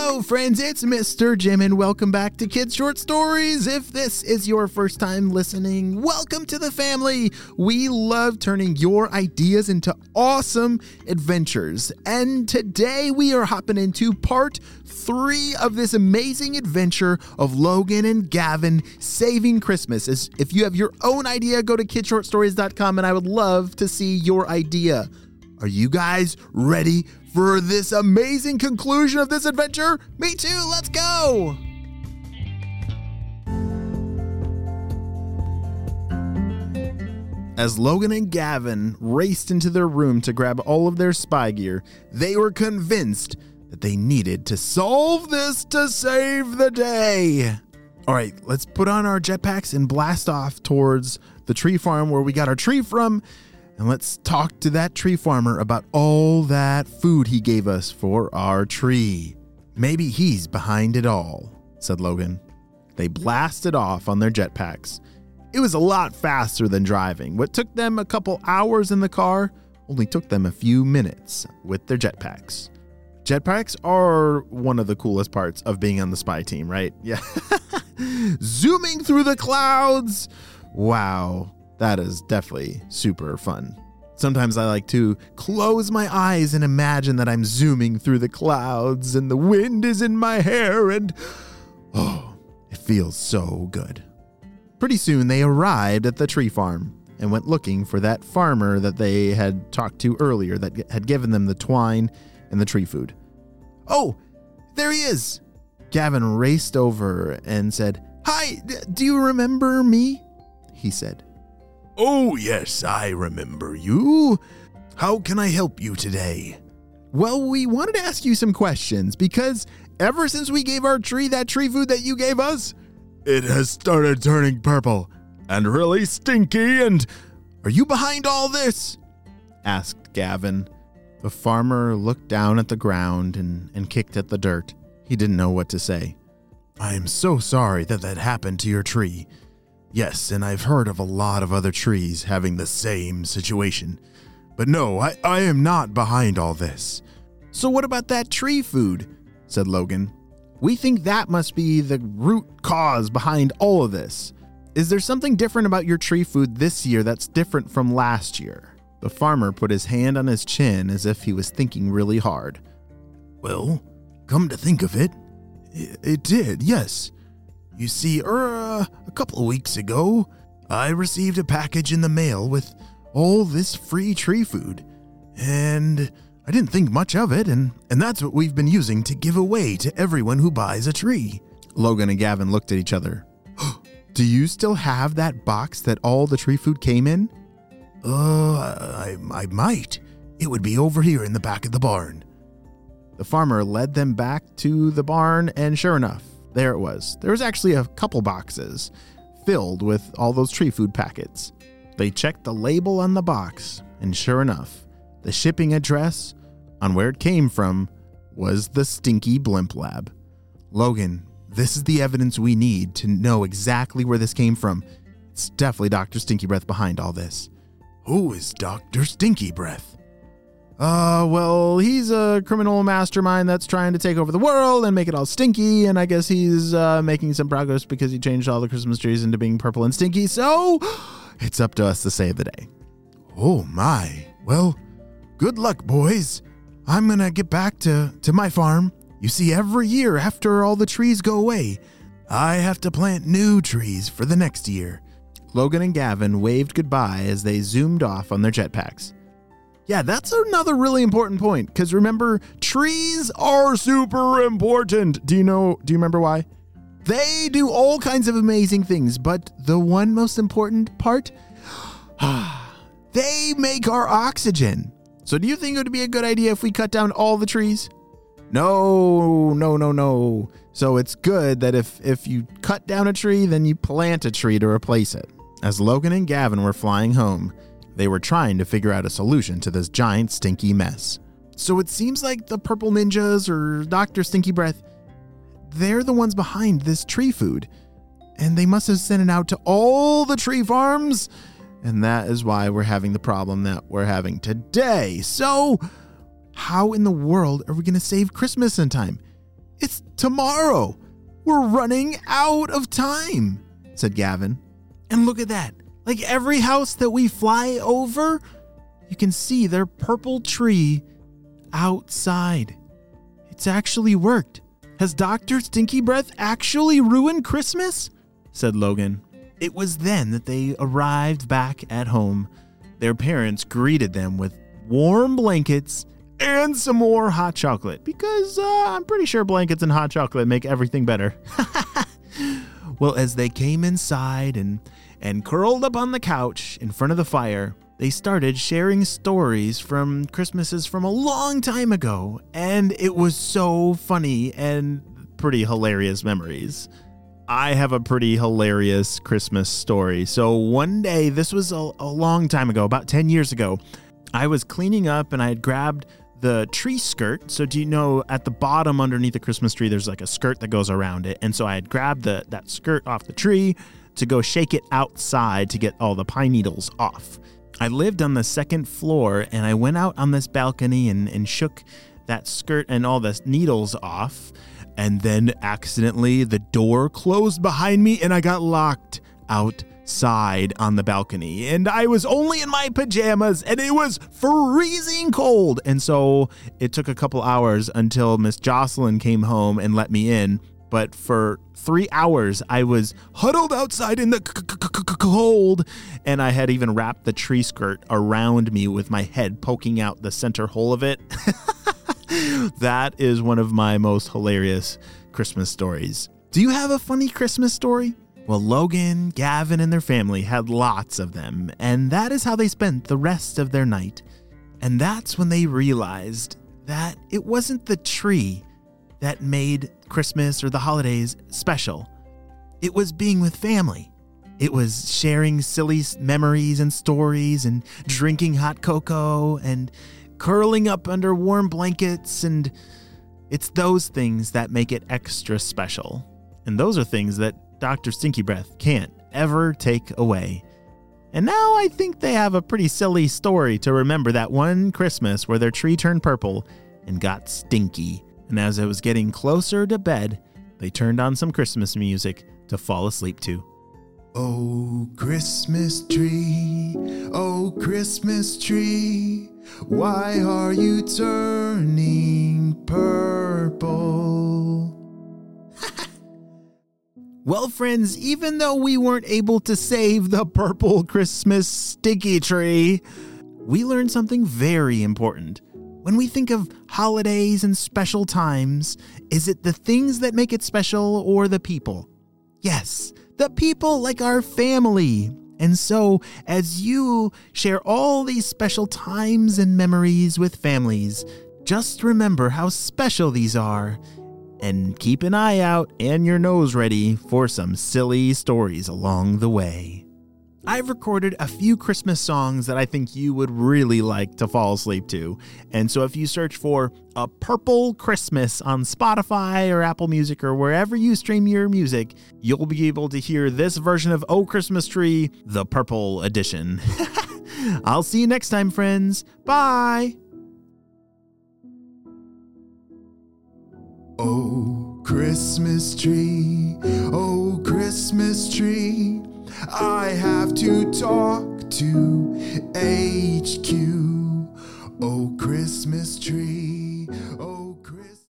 Hello friends, it's Mr. Jim and welcome back to Kids Short Stories. If this is your first time listening, welcome to the family. We love turning your ideas into awesome adventures. And today we are hopping into part 3 of this amazing adventure of Logan and Gavin saving Christmas. If you have your own idea, go to kidshortstories.com and I would love to see your idea. Are you guys ready for this amazing conclusion of this adventure? Me too, let's go! As Logan and Gavin raced into their room to grab all of their spy gear, they were convinced that they needed to solve this to save the day. All right, let's put on our jetpacks and blast off towards the tree farm where we got our tree from. And let's talk to that tree farmer about all that food he gave us for our tree. Maybe he's behind it all, said Logan. They blasted off on their jetpacks. It was a lot faster than driving. What took them a couple hours in the car only took them a few minutes with their jetpacks. Jetpacks are one of the coolest parts of being on the spy team, right? Yeah. Zooming through the clouds. Wow. That is definitely super fun. Sometimes I like to close my eyes and imagine that I'm zooming through the clouds and the wind is in my hair and it feels so good. Pretty soon they arrived at the tree farm and went looking for that farmer that they had talked to earlier that had given them the twine and the tree food. Oh, there he is. Gavin raced over and said, "Hi, do you remember me?" he said. "Oh, yes, I remember you. How can I help you today?" Well, we wanted to ask you some questions because ever since we gave our tree that tree food that you gave us, it has started turning purple and really stinky and... Are you behind all this? Asked Gavin. The farmer looked down at the ground and kicked at the dirt. He didn't know what to say. "I am so sorry that happened to your tree. Yes, and I've heard of a lot of other trees having the same situation. But no, I am not behind all this." So what about that tree food? Said Logan. We think that must be the root cause behind all of this. Is there something different about your tree food this year that's different from last year? The farmer put his hand on his chin as if he was thinking really hard. "Well, come to think of it, it did, yes. You see, a couple of weeks ago, I received a package in the mail with all this free tree food, and I didn't think much of it, and that's what we've been using to give away to everyone who buys a tree." Logan and Gavin looked at each other. Do you still have that box that all the tree food came in? I might. It would be over here in the back of the barn. The farmer led them back to the barn, and sure enough, there it was. There was actually a couple boxes filled with all those tree food packets. They checked the label on the box, and sure enough, the shipping address on where it came from was the Stinky Blimp Lab. Logan, this is the evidence we need to know exactly where this came from. It's definitely Dr. Stinky Breath behind all this. Who is Dr. Stinky Breath? Well, he's a criminal mastermind that's trying to take over the world and make it all stinky, and I guess he's making some progress because he changed all the Christmas trees into being purple and stinky, so it's up to us to save the day. Oh my. Well, good luck, boys. I'm gonna get back to my farm. You see, every year after all the trees go away, I have to plant new trees for the next year. Logan and Gavin waved goodbye as they zoomed off on their jetpacks. Yeah, that's another really important point, because remember, trees are super important. Do you remember why? They do all kinds of amazing things, but the one most important part, they make our oxygen. So do you think it would be a good idea if we cut down all the trees? No. So it's good that if you cut down a tree, then you plant a tree to replace it. As Logan and Gavin were flying home, they were trying to figure out a solution to this giant stinky mess. So it seems like the Purple Ninjas or Dr. Stinky Breath, they're the ones behind this tree food. And they must have sent it out to all the tree farms. And that is why we're having the problem that we're having today. So how in the world are we going to save Christmas in time? It's tomorrow. We're running out of time, said Gavin. And look at that. Like every house that we fly over, you can see their purple tree outside. It's actually worked. Has Dr. Stinky Breath actually ruined Christmas? Said Logan. It was then that they arrived back at home. Their parents greeted them with warm blankets and some more hot chocolate because I'm pretty sure blankets and hot chocolate make everything better. Well, as they came inside and curled up on the couch in front of the fire, they started sharing stories from Christmases from a long time ago, and it was so funny and pretty hilarious memories. I have a pretty hilarious Christmas story. So one day, this was a long time ago, about 10 years ago, I was cleaning up and I had grabbed the tree skirt. So do you know at the bottom underneath the Christmas tree, there's like a skirt that goes around it. And so I had grabbed that skirt off the tree to go shake it outside to get all the pine needles off. I lived on the second floor and I went out on this balcony and shook that skirt and all the needles off. And then accidentally the door closed behind me and I got locked outside on the balcony. And I was only in my pajamas and it was freezing cold. And so it took a couple hours until Miss Jocelyn came home and let me in. But for 3 hours, I was huddled outside in the cold, and I had even wrapped the tree skirt around me with my head poking out the center hole of it. That is one of my most hilarious Christmas stories. Do you have a funny Christmas story? Well, Logan, Gavin, and their family had lots of them, and that is how they spent the rest of their night. And that's when they realized that it wasn't the tree that made Christmas or the holidays special. It was being with family. It was sharing silly memories and stories and drinking hot cocoa and curling up under warm blankets, and it's those things that make it extra special. And those are things that Dr. Stinky Breath can't ever take away. And now I think they have a pretty silly story to remember that one Christmas where their tree turned purple and got stinky. And as it was getting closer to bed, they turned on some Christmas music to fall asleep to. Oh, Christmas tree, why are you turning purple? Well, friends, even though we weren't able to save the purple Christmas stinky tree, we learned something very important. When we think of holidays and special times, is it the things that make it special or the people? Yes, the people like our family. And so, as you share all these special times and memories with families, just remember how special these are. And keep an eye out and your nose ready for some silly stories along the way. I've recorded a few Christmas songs that I think you would really like to fall asleep to. And so if you search for A Purple Christmas on Spotify or Apple Music or wherever you stream your music, you'll be able to hear this version of Oh Christmas Tree, the Purple Edition. I'll see you next time, friends. Bye. Oh, Christmas tree, I have to talk to HQ. Oh, Christmas tree,